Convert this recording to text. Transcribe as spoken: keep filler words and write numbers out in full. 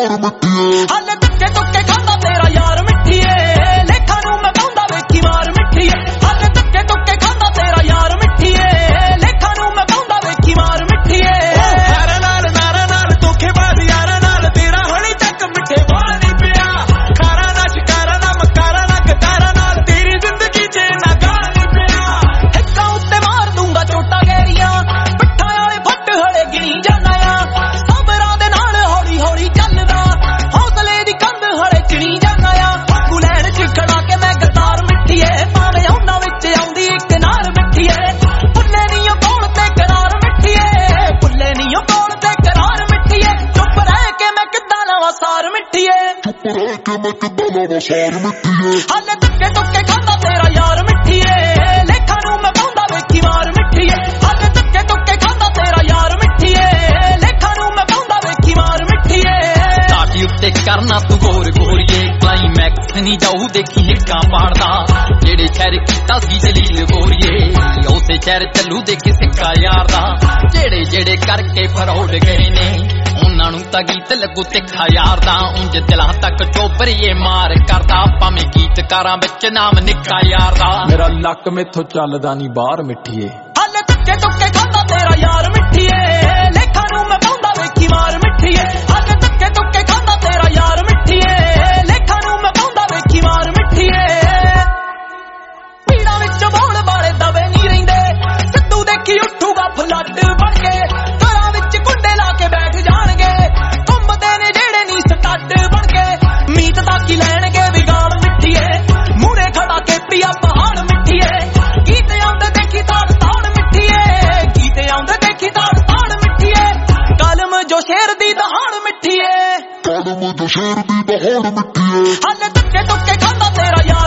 बहार मिट्टिए हाले धक्के धुक्के खांदा तेरा यार मिट्टिए लेखा नूं मैं पाउंदा वेखी मार मिट्टिए हाले धक्के धुक्के खांदा तेरा यार मिट्टिए लेखा नूं मैं पाउंदा वेखी मार मिट्टिए यारा नाल नारा नाल धोखेबाज यारा नाल तेरा हणी तक मिठे वाल नहीं पिया खारा ना शिकारा ना मकारा ना गतारा नाल तेरी जिंदगी च ना गाल नहीं पिया हिक्कां उत्ते मार दूंगा चोटा गहरियां पिट्ठां वाले फट हले गिनी जाना आ सबरां दे नाल हौली हौली चलदा हौसले दी कंध हले चिणी जाना आ गुलैण च खड़ा के मैं गतार मिट्टिए भावें ਉਹਨਾਂ ਵਿੱਚ ਆਉਂਦੀ ਇੱਕ ਨਾਰ ਮਿੱਠੀਏ ਭੁੱਲੇ ਨੀ ਉਹ ਕੋਲ ਤੇ ਕਰਾਰ ਮਿੱਠੀਏ ਭੁੱਲੇ ਨੀ ਉਹ ਕੋਲ ਤੇ ਕਰਾਰ ਮਿੱਠੀਏ ਚੁੱਪ ਰਹਿ ਕੇ ਮੈਂ ਕਿੱਦਾਂ ਲਾਵਾਂ ਸਾਰ ਮਿੱਠੀਏ चुप रह के मैं किदा लावां सार मिट्टिए ਹਾਲੇ ਧੱਕੇ ਧੁੱਕੇ ਖਾਂਦਾ ਤੇਰਾ ਯਾਰ ਮਿੱਠੀਏ ਲੇਖਾਂ ਨੂੰ ਮੈਂ ਪਾਉਂਦਾ ਵੇਖੀ ਮਾਰ ਮਿੱਠੀਏ ਹਾਲੇ ਧੱਕੇ ਧੁੱਕੇ ਖਾਂਦਾ ਤੇਰਾ ਯਾਰ ਮਿੱਠੀਏ ਲੇਖਾਂ ਨੂੰ ਮੈਂ ਪਾਉਂਦਾ ਵੇਖੀ ਮਾਰ ਮਿੱਠੀਏ ਸਾਡੀ ਉੱਤੇ ਕਰਨਾ ਤੂੰ ਗੋਰ ਗੋਰੀਏ ਕਲਾਈਮੈਕਸ ਨਹੀਂ ਜਾਊ ਦੇਖੀ ਹਿੱਕਾਂ ਪਾੜਦਾ ਜਿਹੜੇ ਸ਼ਹਿਰ ਕੀਤਾ ਸੀ ਜਲੀਲ ਗੋਰੀਏ ਉਸੇ ਸ਼ਹਿਰ ਚੱਲੂ ਦੇਖੀ ਸਿੱਕਾ ਯਾਰ ਦਾ ਜਿਹੜੇ ਜਿਹੜੇ ਕਰਕੇ ਫਰੋੜ ਗਏ ਨੇ ਉਹਨਾਂ ਨੂੰ ਤਾਂ ਗੀਤ ਲੱਗੂ ਤਿੱਖਾ ਯਾਰ ਦਾ ਉਂਝ ਦਿਲਾਂ ਤੱਕ ਚੋਬਰੀਏ ਮਾਰ ਕਰਦਾ ਭਾਵੇਂ ਗੀਤਕਾਰਾਂ ਵਿੱਚ ਨਾਮ ਨਿੱਕਾ ਯਾਰ ਦਾ ਮੇਰਾ ਲੱਕ ਮੈਥੋਂ ਚੱਲਦਾ ਨਹੀਂ ਬਾਹਰ ਮਿੱਠੀਏ ਹਾਲੇ ਧੱਕੇ ਧੁੱਕੇ ਖਾਂਦਾ ਤੇਰਾ ਯਾਰ ਮਿੱਠੀਏ ਲੇਖਾਂ ਨੂੰ ਮੈਂ ਪਾਉਂਦਾ ਵੇਖੀ ਮਾਰ ਮਿੱਠੀਏ ਹਾਲੇ ਧੱਕੇ ਧੁੱਕੇ ਖਾਂਦਾ ਤੇਰਾ ਯਾਰ ਮਿੱਠੀਏ ਲੇਖਾਂ ਨੂੰ ਮੈਂ ਪਾਉਂਦਾ ਵੇਖੀ ਮਾਰ ਮਿੱਠੀਏ ਪੀੜਾਂ ਵਿੱਚ ਬੋਲ ਵਾਲੇ ਦਵੇ ਨਹੀਂ ਰਹਿੰਦੇ ਸਿੱਧੂ ਦੇਖੀ ਉੱਠੂਗਾ ਫਲੱਡ ਬਣ ਕੇ ਘਰਾਂ ਵਿੱਚ ਕੁੰਡੇ ਲਾ ਕੇ ਬੈਠ ਜਾਣਗੇ ਘੁੰਮਦੇ ਨੇ ਜਿਹੜੇ ਨੀ ਸਟੱਡ ਬਣ ਕੇ ਮੀਤ ਦਾ ਕੀ ਲੈਣਗੇ ਵਿਗਾੜ ਮਿੱਠੀਏ ਮੂਹਰੇ ਖੜਾ ਕੇ ਪੀਆ ਪਹਾੜ ਮਿੱਠੀਏ ਗੀਤ ਆਉਂਦੇ ਦੇਖੀ ਤਾੜ ਤਾੜ ਮਿੱਠੀਏ ਗੀਤ ਆਉਂਦੇ ਦੇਖੀ ਤਾੜ ਤਾੜ ਮਿੱਠੀਏ ਕਲਮ ਜੋ ਸ਼ੇਰ ਦੀ ਦਹਾੜ ਮਿੱਠੀਏ कलम जो शेर दी बहार मिट्टिए ਹਾਲੇ ਧੱਕੇ ਧੁੱਕੇ ਖਾਂਦਾ ਤੇਰਾ ਯਾਰ